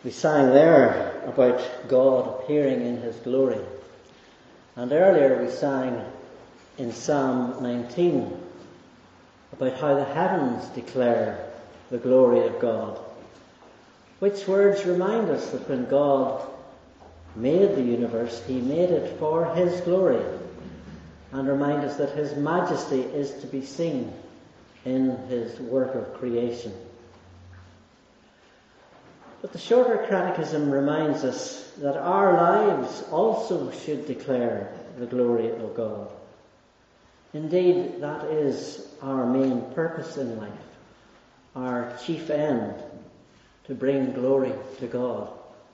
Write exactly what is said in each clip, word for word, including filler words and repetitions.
We sang there about God appearing in His glory. And earlier we sang in Psalm nineteen about how the heavens declare the glory of God. Which words remind us that when God made the universe, He made it for His glory, and remind us that His majesty is to be seen in His work of creation. But the shorter catechism reminds us that our lives also should declare the glory of God. Indeed, that is our main purpose in life, our chief end, to bring glory to God.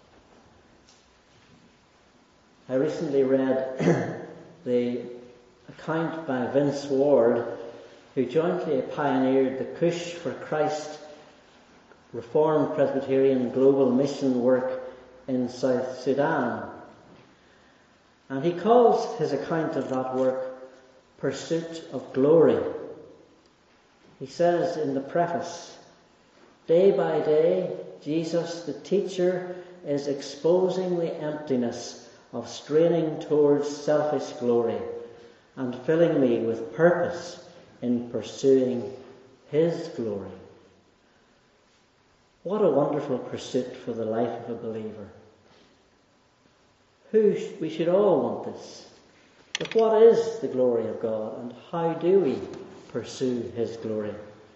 I recently read the account by Vince Ward, who jointly pioneered the Push for Christ Reformed Presbyterian Global Mission work in South Sudan. And he calls his account of that work Pursuit of Glory. He says in the preface, "Day by day, Jesus, the teacher, is exposing the emptiness of straining towards selfish glory and filling me with purpose in pursuing His glory." What a wonderful pursuit for the life of a believer. Who sh- we should all want this. But what is the glory of God, and how do we pursue His glory?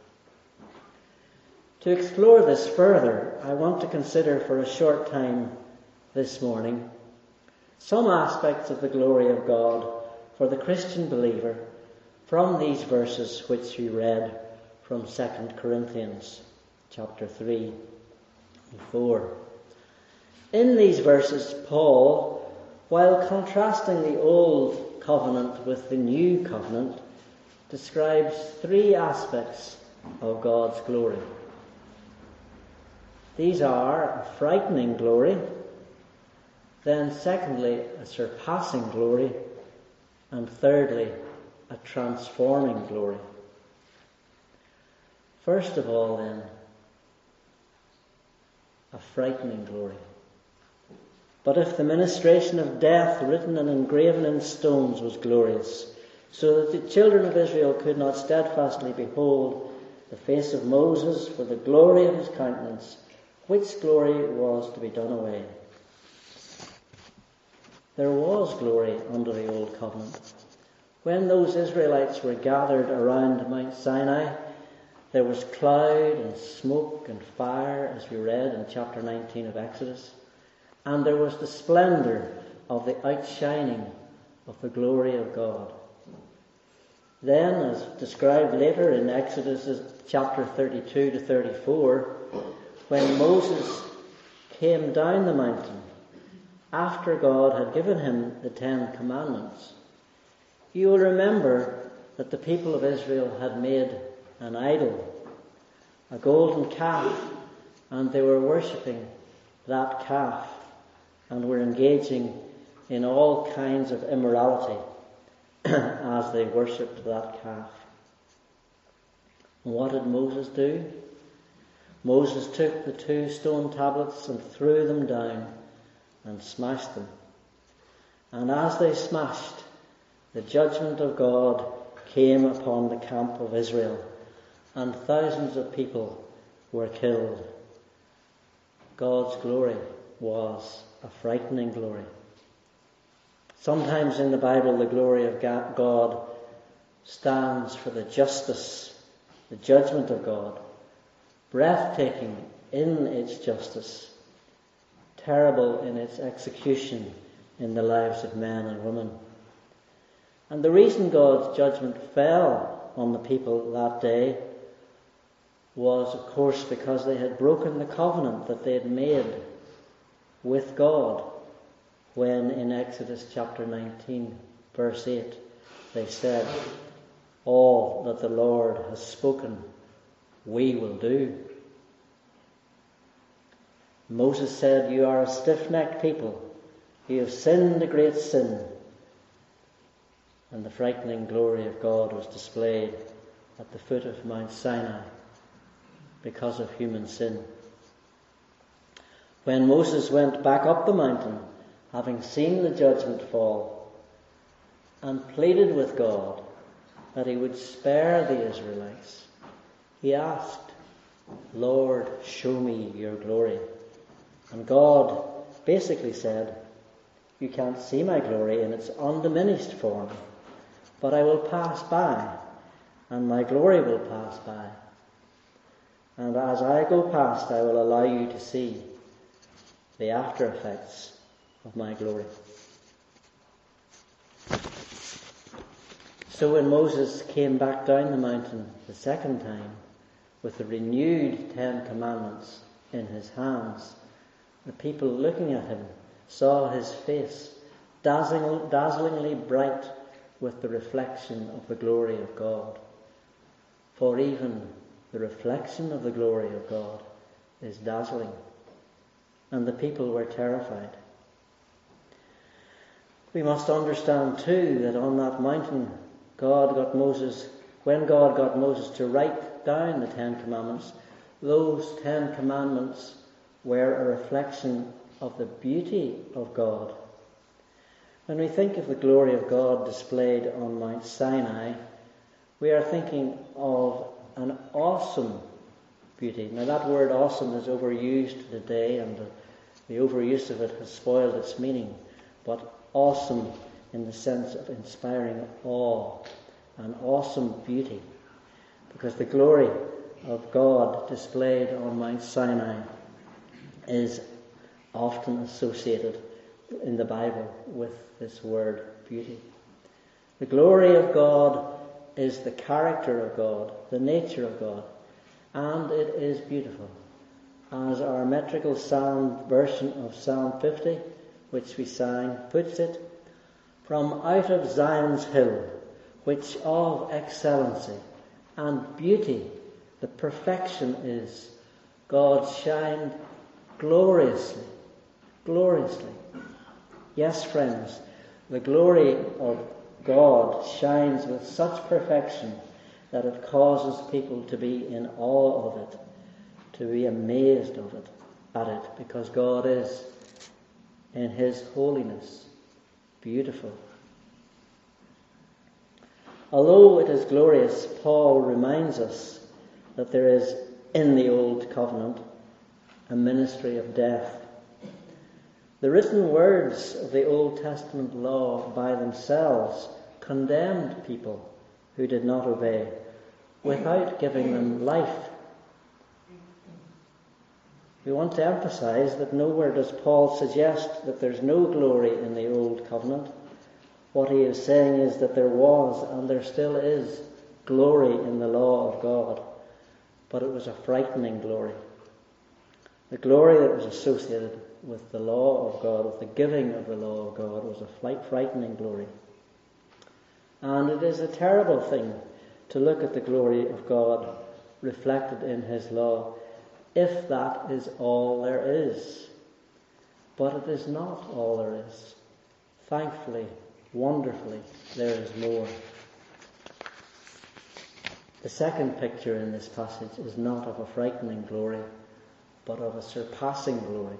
To explore this further, I want to consider for a short time this morning some aspects of the glory of God for the Christian believer from these verses which we read from Second Corinthians chapter three and four. In these verses, Paul, while contrasting the old covenant with the new covenant, describes three aspects of God's glory. These are a frightening glory, then secondly, a surpassing glory, and thirdly, a transforming glory. First of all, then, a frightening glory. But if the ministration of death written and engraven in stones was glorious, so that the children of Israel could not steadfastly behold the face of Moses for the glory of his countenance, which glory was to be done away? There was glory under the old covenant. When those Israelites were gathered around Mount Sinai, there was cloud and smoke and fire, as we read in chapter nineteen of Exodus, and there was the splendour of the outshining of the glory of God. Then, as described later in Exodus chapter thirty-two to thirty-four, when Moses came down the mountain after God had given him the Ten Commandments, you will remember that the people of Israel had made an idol, a golden calf, and they were worshipping that calf and were engaging in all kinds of immorality as they worshipped that calf. And what did Moses do? Moses took the two stone tablets and threw them down and smashed them. And as they smashed, the judgment of God came upon the camp of Israel, and thousands of people were killed. God's glory was a frightening glory. Sometimes in the Bible, the glory of God stands for the justice, the judgment of God, breathtaking in its justice, terrible in its execution in the lives of men and women. And the reason God's judgment fell on the people that day was, of course, because they had broken the covenant that they had made with God when in Exodus chapter nineteen, verse eight, they said, "All that the Lord has spoken, we will do." Moses said, "You are a stiff-necked people. You have sinned a great sin." And the frightening glory of God was displayed at the foot of Mount Sinai because of human sin. When Moses went back up the mountain, having seen the judgment fall, and pleaded with God that he would spare the Israelites, he asked, "Lord, show me your glory." And God basically said, "You can't see my glory in its undiminished form, but I will pass by, and my glory will pass by. And as I go past, I will allow you to see the after effects of my glory." So when Moses came back down the mountain the second time with the renewed Ten Commandments in his hands, the people looking at him saw his face dazzling, dazzlingly bright with the reflection of the glory of God. For even the reflection of the glory of God is dazzling. And the people were terrified. We must understand too that on that mountain, God got Moses, when God got Moses to write down the Ten Commandments, those Ten Commandments were a reflection of the beauty of God. When we think of the glory of God displayed on Mount Sinai, we are thinking of an awesome beauty. Now that word awesome is overused today, and the, the overuse of it has spoiled its meaning. But awesome in the sense of inspiring awe, an awesome beauty. Because the glory of God displayed on Mount Sinai is often associated in the Bible with this word beauty. The glory of God is the character of God, the nature of God, and it is beautiful. As our metrical sound version of Psalm fifty, which we sang, puts it, "From out of Zion's hill, which of excellency and beauty the perfection is, God shined gloriously, gloriously." Yes, friends, the glory of God shines with such perfection that it causes people to be in awe of it, to be amazed of it, at it, because God is, in his holiness, beautiful. Although it is glorious, Paul reminds us that there is, in the Old Covenant, a ministry of death. The written words of the Old Testament law by themselves condemned people who did not obey without giving them life. We want to emphasize that nowhere does Paul suggest that there's no glory in the Old Covenant. What he is saying is that there was, and there still is, glory in the law of God, but it was a frightening glory. The glory that was associated with the law of God, with the giving of the law of God, was a frightening glory. And it is a terrible thing to look at the glory of God reflected in his law, if that is all there is. But it is not all there is. Thankfully, wonderfully, there is more. The second picture in this passage is not of a frightening glory, but of a surpassing glory.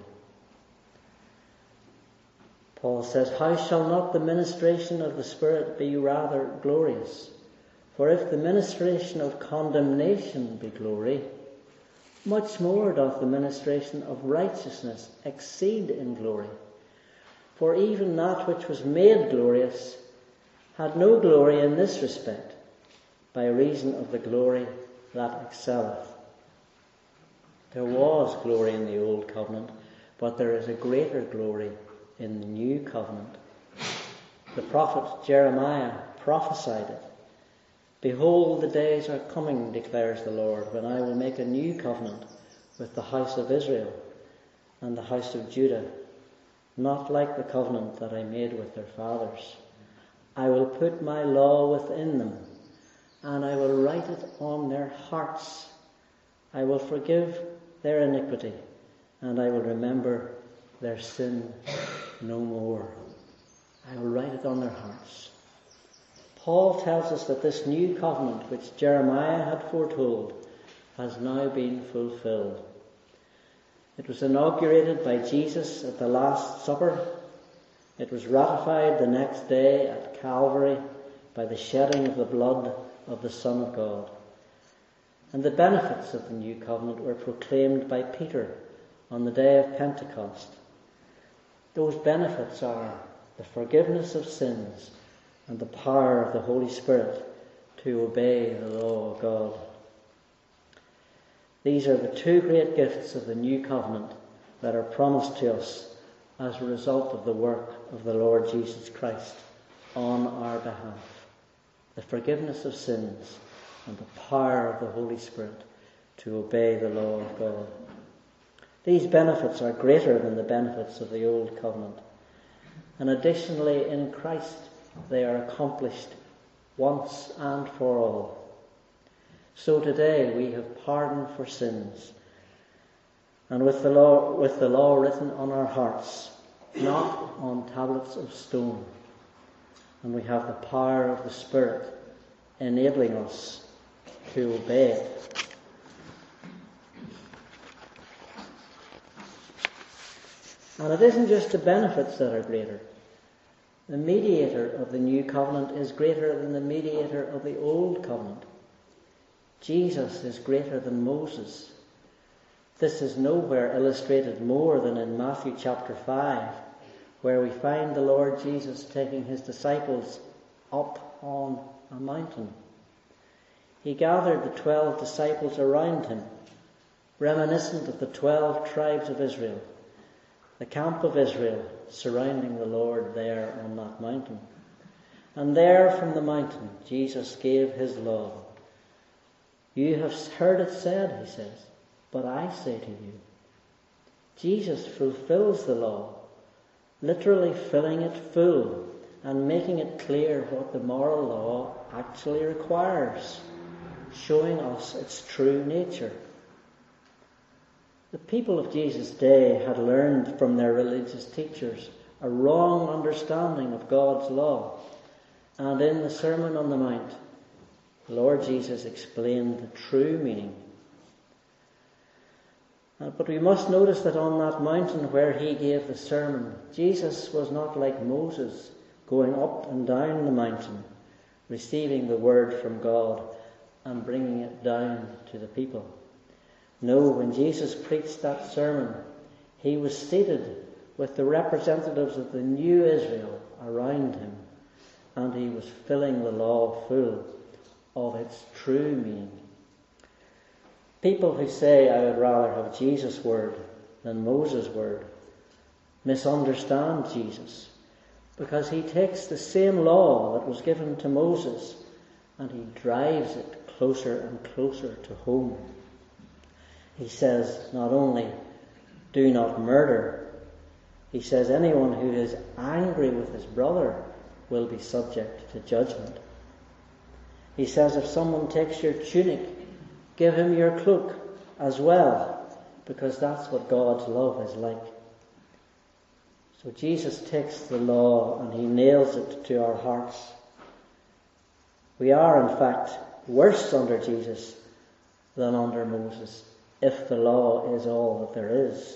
Paul says, "How shall not the ministration of the Spirit be rather glorious? For if the ministration of condemnation be glory, much more doth the ministration of righteousness exceed in glory. For even that which was made glorious had no glory in this respect, by reason of the glory that excelleth." There was glory in the Old Covenant, but there is a greater glory in the New Covenant. The prophet Jeremiah prophesied it. "Behold, the days are coming, declares the Lord, when I will make a new covenant with the house of Israel and the house of Judah, not like the covenant that I made with their fathers. I will put my law within them, and I will write it on their hearts. I will forgive their iniquity, and I will remember their sin no more." I will write it on their hearts. Paul tells us that this new covenant, which Jeremiah had foretold, has now been fulfilled. It was inaugurated by Jesus at the Last Supper. It was ratified the next day at Calvary by the shedding of the blood of the Son of God. And the benefits of the new covenant were proclaimed by Peter on the day of Pentecost. Those benefits are the forgiveness of sins and the power of the Holy Spirit to obey the law of God. These are the two great gifts of the new covenant that are promised to us as a result of the work of the Lord Jesus Christ on our behalf. The forgiveness of sins and the power of the Holy Spirit to obey the law of God. These benefits are greater than the benefits of the old covenant. And additionally, in Christ, they are accomplished once and for all. So today we have pardon for sins, and with the law, with the law written on our hearts, not on tablets of stone. And we have the power of the Spirit enabling us to obey it. And it isn't just the benefits that are greater. The mediator of the new covenant is greater than the mediator of the old covenant. Jesus is greater than Moses. This is nowhere illustrated more than in Matthew chapter five, where we find the Lord Jesus taking his disciples up on a mountain. He gathered the twelve disciples around him, reminiscent of the twelve tribes of Israel, the camp of Israel surrounding the Lord there on that mountain. And there from the mountain Jesus gave his law. You have heard it said, he says, but I say to you. Jesus fulfills the law, literally filling it full and making it clear what the moral law actually requires, showing us its true nature. The people of Jesus' day had learned from their religious teachers a wrong understanding of God's law, and in the Sermon on the Mount, the Lord Jesus explained the true meaning. Uh, but we must notice that on that mountain where he gave the sermon, Jesus was not like Moses, going up and down the mountain, receiving the word from God and bringing it down to the people. No, when Jesus preached that sermon, he was seated with the representatives of the new Israel around him, and he was filling the law full of its true meaning. People who say, I would rather have Jesus' word than Moses' word, misunderstand Jesus, because he takes the same law that was given to Moses and he drives it closer and closer to home. He says not only, do not murder, he says anyone who is angry with his brother will be subject to judgment. He says if someone takes your tunic, give him your cloak as well, because that's what God's love is like. So Jesus takes the law and he nails it to our hearts. We are, in fact, worse under Jesus than under Moses, if the law is all that there is.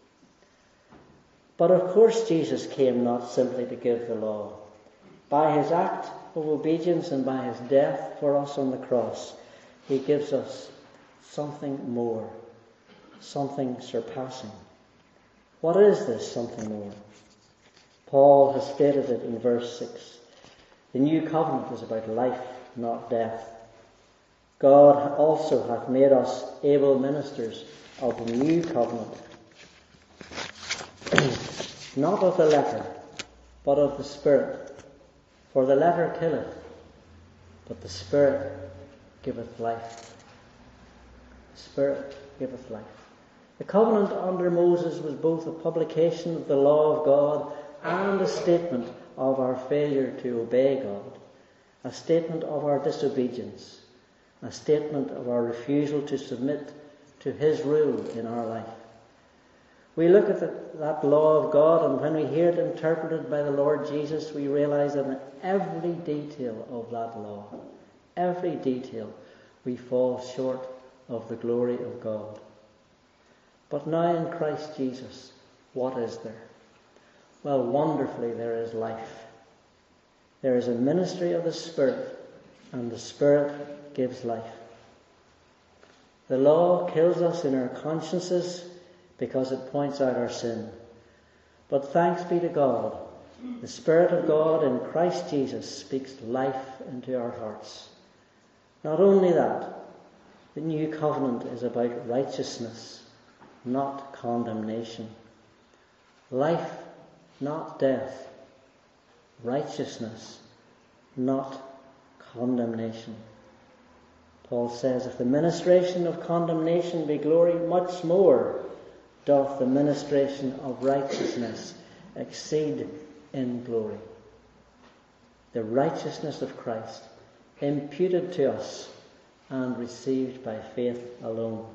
But of course Jesus came not simply to give the law. By his act of obedience and by his death for us on the cross, he gives us something more, something surpassing. What is this something more? Paul has stated it in verse six. The new covenant is about life, not death. God also hath made us able ministers of the new covenant, not of the letter, but of the Spirit. For the letter killeth, but the Spirit giveth life. The Spirit giveth life. The covenant under Moses was both a publication of the law of God and a statement of our failure to obey God, a statement of our disobedience, a statement of our refusal to submit to his rule in our life. We look at the, that law of God, and when we hear it interpreted by the Lord Jesus, we realize that in every detail of that law, every detail, we fall short of the glory of God. But now in Christ Jesus, what is there? Well, wonderfully there is life. There is a ministry of the Spirit, and the Spirit gives life. The law kills us in our consciences because it points out our sin. But thanks be to God, the Spirit of God in Christ Jesus speaks life into our hearts. Not only that, the new covenant is about righteousness, not condemnation. Life, not death. Righteousness, not condemnation. Paul says, if the ministration of condemnation be glory, much more doth the ministration of righteousness exceed in glory. The righteousness of Christ, imputed to us and received by faith alone.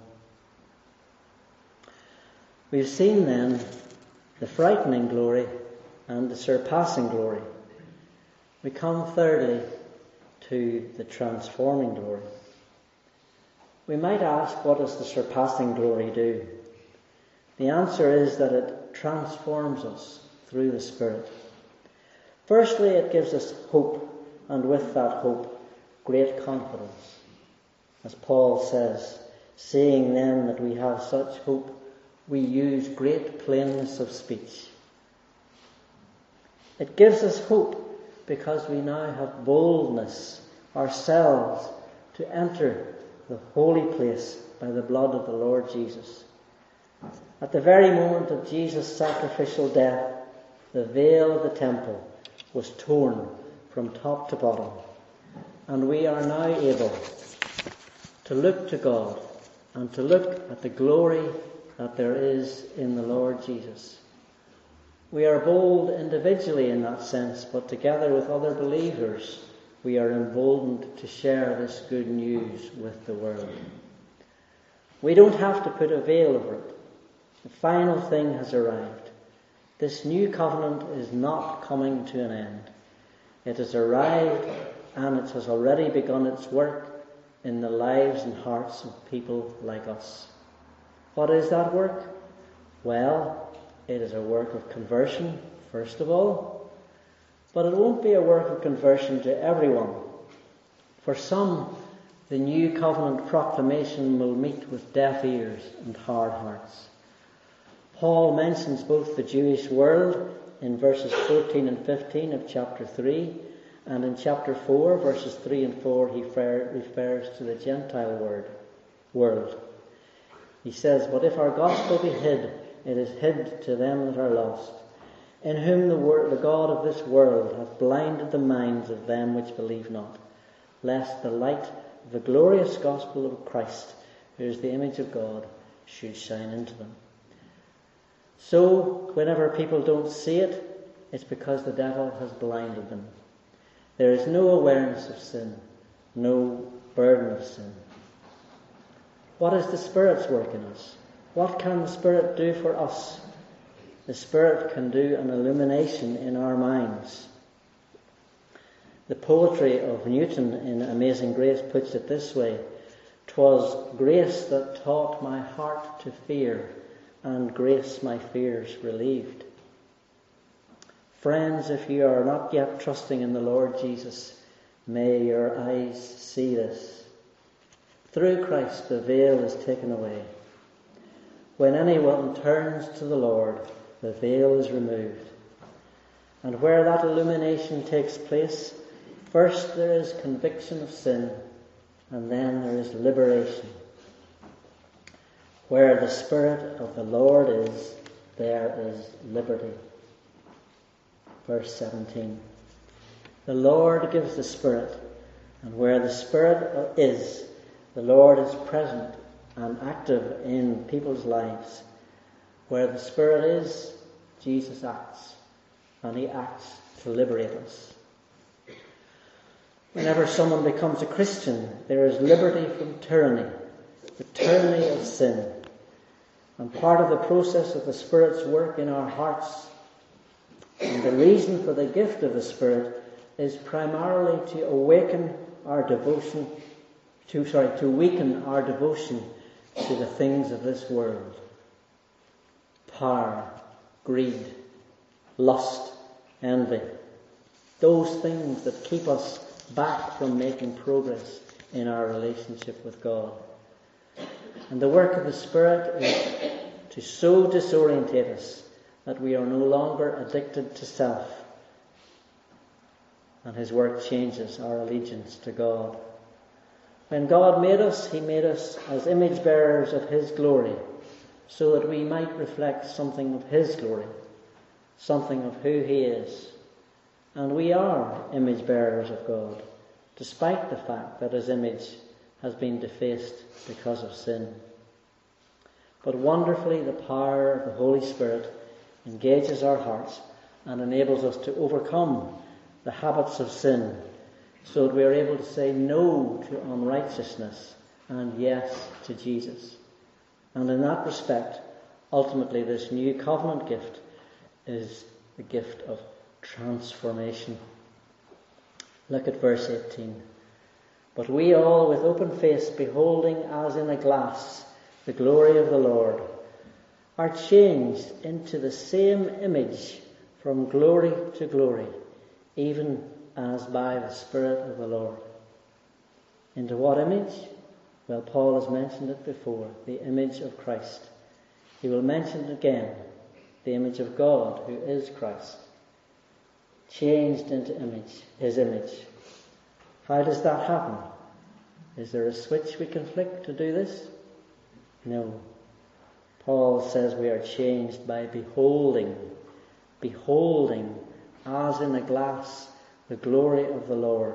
We've seen then the frightening glory and the surpassing glory. We come thirdly to the transforming glory. We might ask, what does the surpassing glory do? The answer is that it transforms us through the Spirit. Firstly, it gives us hope, and with that hope, great confidence. As Paul says, seeing then that we have such hope, we use great plainness of speech. It gives us hope because we now have boldness ourselves to enter the holy place by the blood of the Lord Jesus. At the very moment of Jesus' sacrificial death, the veil of the temple was torn from top to bottom, and we are now able to look to God and to look at the glory that there is in the Lord Jesus. We are bold individually in that sense, but together with other believers, we are emboldened to share this good news with the world. We don't have to put a veil over it. The final thing has arrived. This new covenant is not coming to an end. It has arrived, and it has already begun its work in the lives and hearts of people like us. What is that work? Well, it is a work of conversion, first of all. But it won't be a work of conversion to everyone. For some, the new covenant proclamation will meet with deaf ears and hard hearts. Paul mentions both the Jewish world in verses fourteen and fifteen of chapter three, and in chapter four, verses three and four, he refers to the Gentile word, world. He says, but if our gospel be hid, it is hid to them that are lost, in whom the, word, the God of this world hath blinded the minds of them which believe not, lest the light of the glorious gospel of Christ, who is the image of God, should shine into them. So, whenever people don't see it, it's because the devil has blinded them. There is no awareness of sin, no burden of sin. What is the Spirit's work in us? What can the Spirit do for us? The Spirit can do an illumination in our minds. The poetry of Newton in Amazing Grace puts it this way: "'Twas grace that taught my heart to fear, and grace my fears relieved." Friends, if you are not yet trusting in the Lord Jesus, may your eyes see this. Through Christ the veil is taken away. When anyone turns to the Lord, the veil is removed. And where that illumination takes place, first there is conviction of sin, and then there is liberation. Where the Spirit of the Lord is, there is liberty. Verse seventeen. The Lord gives the Spirit, and where the Spirit is, the Lord is present and active in people's lives. Where the Spirit is, Jesus acts, and he acts to liberate us. Whenever someone becomes a Christian, there is liberty from tyranny, the tyranny of sin. And part of the process of the Spirit's work in our hearts, and the reason for the gift of the Spirit, is primarily to awaken our devotion, to sorry, to weaken our devotion to the things of this world. power, greed, lust, envy. Those things that keep us back from making progress in our relationship with God. And the work of the Spirit is to so disorientate us that we are no longer addicted to self. And His work changes our allegiance to God. When God made us, He made us as image bearers of His glory, so that we might reflect something of His glory, something of who He is. And we are image bearers of God, despite the fact that His image has been defaced because of sin. But wonderfully, the power of the Holy Spirit engages our hearts and enables us to overcome the habits of sin, so that we are able to say no to unrighteousness and yes to Jesus. And in that respect, ultimately this new covenant gift is the gift of transformation. Look at verse eighteen. But we all, with open face, beholding as in a glass the glory of the Lord, are changed into the same image from glory to glory, even as by the Spirit of the Lord. Into what image? Well, Paul has mentioned it before, the image of Christ. He will mention it again, the image of God, who is Christ. Changed into image, His image. How does that happen? Is there a switch we can flick to do this? No. Paul says we are changed by beholding, beholding as in a glass the glory of the Lord.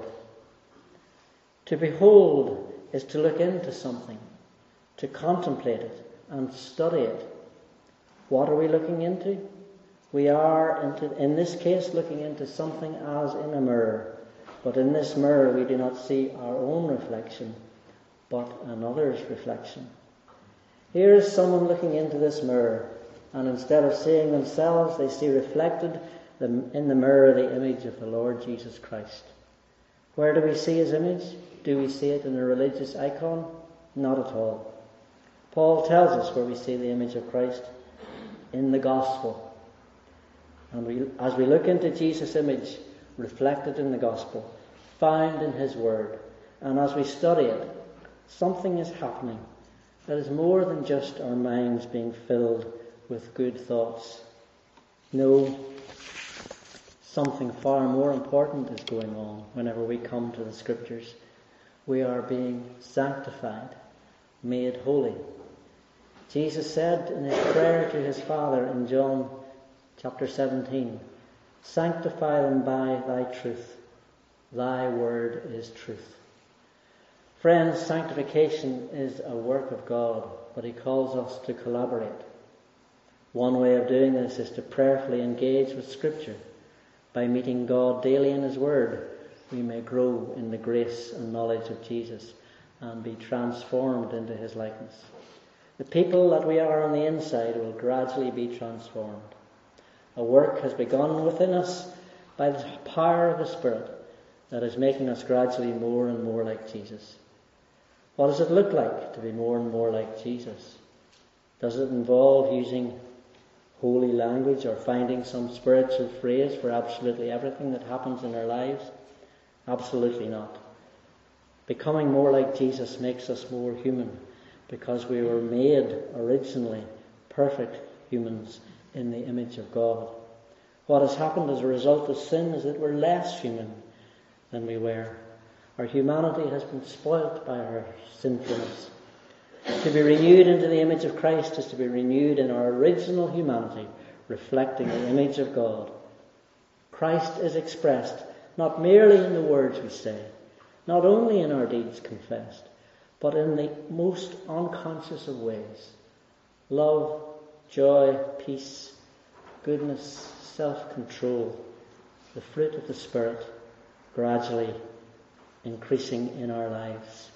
To behold is to look into something, to contemplate it and study it. What are we looking into? We are, into, in this case, looking into something as in a mirror. But in this mirror we do not see our own reflection, but another's reflection. Here is someone looking into this mirror, and instead of seeing themselves, they see reflected in the mirror the image of the Lord Jesus Christ. Where do we see His image? Do we see it in a religious icon? Not at all. Paul tells us where we see the image of Christ: in the gospel. And we, as we look into Jesus' image reflected in the gospel, found in His word, and as we study it, something is happening that is more than just our minds being filled with good thoughts. No, something far more important is going on whenever we come to the Scriptures. We are being sanctified, made holy. Jesus said in His prayer to His Father in John chapter seventeen, "Sanctify them by Thy truth. Thy word is truth." Friends, sanctification is a work of God, but He calls us to collaborate. One way of doing this is to prayerfully engage with Scripture. By meeting God daily in His Word, we may grow in the grace and knowledge of Jesus and be transformed into His likeness. The people that we are on the inside will gradually be transformed. A work has begun within us by the power of the Spirit that is making us gradually more and more like Jesus. What does it look like to be more and more like Jesus? Does it involve using holy language or finding some spiritual phrase for absolutely everything that happens in our lives? Absolutely not. Becoming more like Jesus makes us more human, because we were made originally perfect humans in the image of God. What has happened as a result of sin is that we're less human than we were. Our humanity has been spoilt by our sinfulness. To be renewed into the image of Christ is to be renewed in our original humanity, reflecting the image of God. Christ is expressed not merely in the words we say, not only in our deeds confessed, but in the most unconscious of ways. Love, joy, peace, goodness, self-control, the fruit of the Spirit, gradually increasing in our lives.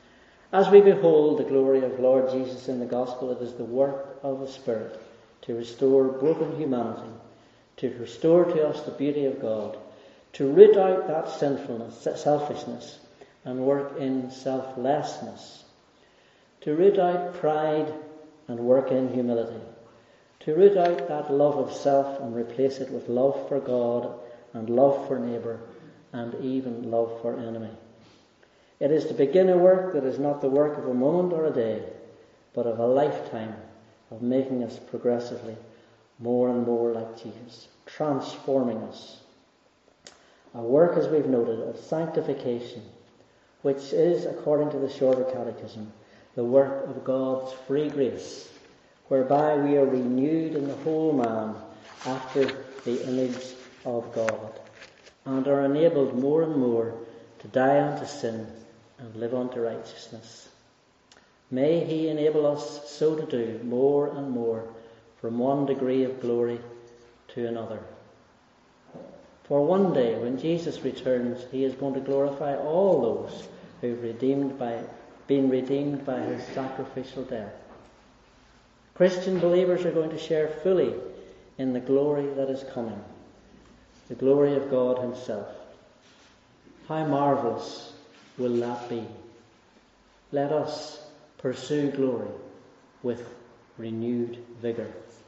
As we behold the glory of Lord Jesus in the gospel, it is the work of the Spirit to restore broken humanity, to restore to us the beauty of God, to root out that sinfulness, selfishness, and work in selflessness, to root out pride and work in humility, to root out that love of self and replace it with love for God and love for neighbour and even love for enemy. It is to begin a work that is not the work of a moment or a day, but of a lifetime of making us progressively more and more like Jesus, transforming us. A work, as we've noted, of sanctification, which is, according to the Shorter Catechism, the work of God's free grace, whereby we are renewed in the whole man after the image of God, and are enabled more and more to die unto sin and live unto righteousness. May he enable us so to do more and more, from one degree of glory to another. For one day, when Jesus returns, he is going to glorify all those who've redeemed by, been redeemed by his sacrificial death. Christian believers are going to share fully in the glory that is coming, the glory of God himself. How marvellous will that be? Let us pursue glory with renewed vigour.